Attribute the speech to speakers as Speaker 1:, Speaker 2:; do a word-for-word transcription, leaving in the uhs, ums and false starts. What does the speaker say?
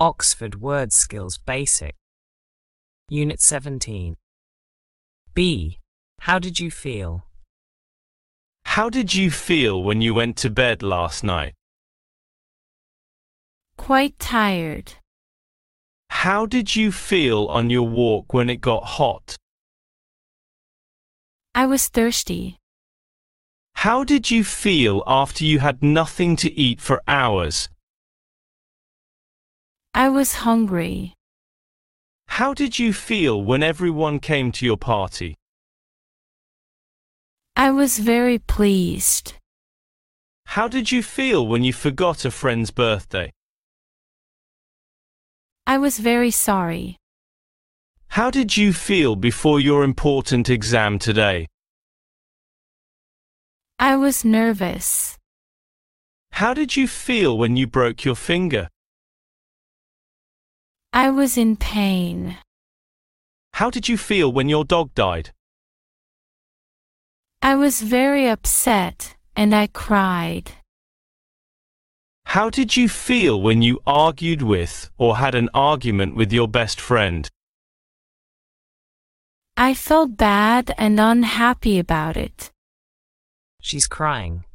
Speaker 1: Oxford Word Skills Basic. Unit seventeen. B. How did you feel?
Speaker 2: How did you feel when you went to bed last night?
Speaker 3: Quite tired.
Speaker 2: How did you feel on your walk when it got hot?
Speaker 3: I was thirsty.
Speaker 2: How did you feel after you had nothing to eat for hours?
Speaker 3: I was hungry.
Speaker 2: How did you feel when everyone came to your party?
Speaker 3: I was very pleased.
Speaker 2: How did you feel when you forgot a friend's birthday?
Speaker 3: I was very sorry.
Speaker 2: How did you feel before your important exam today?
Speaker 3: I was nervous.
Speaker 2: How did you feel when you broke your finger?
Speaker 3: I was in pain.
Speaker 2: How did you feel when your dog died?
Speaker 3: I was very upset, and I cried.
Speaker 2: How did you feel when you argued with or had an argument with your best friend?
Speaker 3: I felt bad and unhappy about it.
Speaker 1: She's crying.